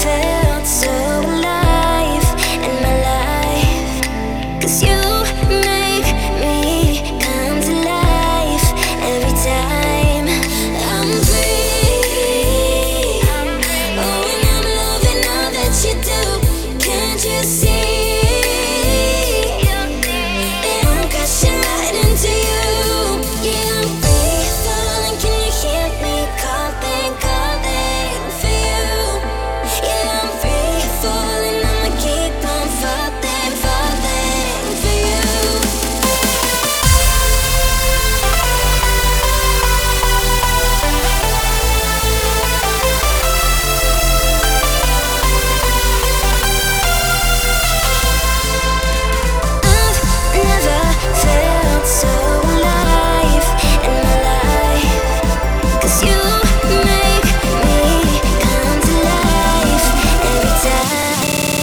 felt so alive in my life. 'Cause you make me come to life every time I'm free. Oh, and I'm loving all that you do. Can't you see? And I'm crashing right into you. Yeah, I'm free falling. Can you hear me calling, calling for you? Yeah, I'm free falling. I'ma keep on falling, falling for you. I've never felt so alive in my life. 'Cause you make me come to life every time.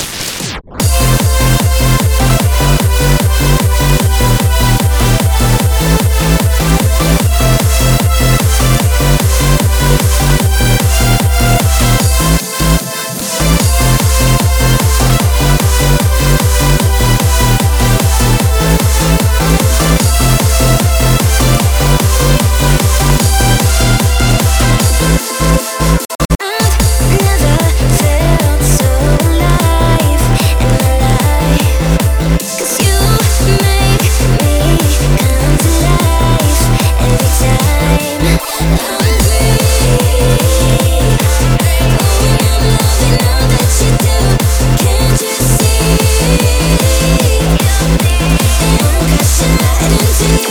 Never felt so alive in my life. 'Cause you make me come to life every time I'm free. Oh, and I'm loving all that you do. Can't you see? And I'm crashing right into you.